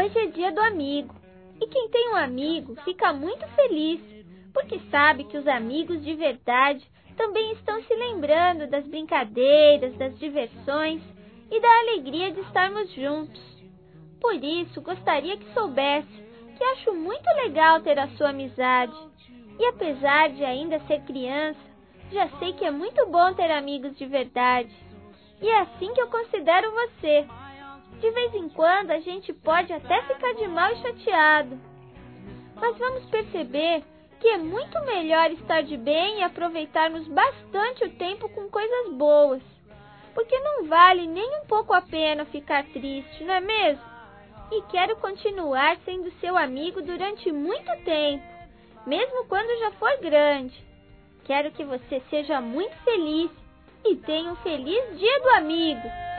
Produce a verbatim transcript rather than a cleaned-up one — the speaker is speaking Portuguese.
Hoje é dia do amigo, e quem tem um amigo fica muito feliz, porque sabe que os amigos de verdade também estão se lembrando das brincadeiras, das diversões e da alegria de estarmos juntos. Por isso, gostaria que soubesse que acho muito legal ter a sua amizade, e apesar de ainda ser criança, já sei que é muito bom ter amigos de verdade, e é assim que eu considero você. De vez em quando a gente pode até ficar de mal e chateado, mas vamos perceber que é muito melhor estar de bem e aproveitarmos bastante o tempo com coisas boas, porque não vale nem um pouco a pena ficar triste, não é mesmo? E quero continuar sendo seu amigo durante muito tempo, mesmo quando já for grande. Quero que você seja muito feliz e tenha um feliz Dia do Amigo!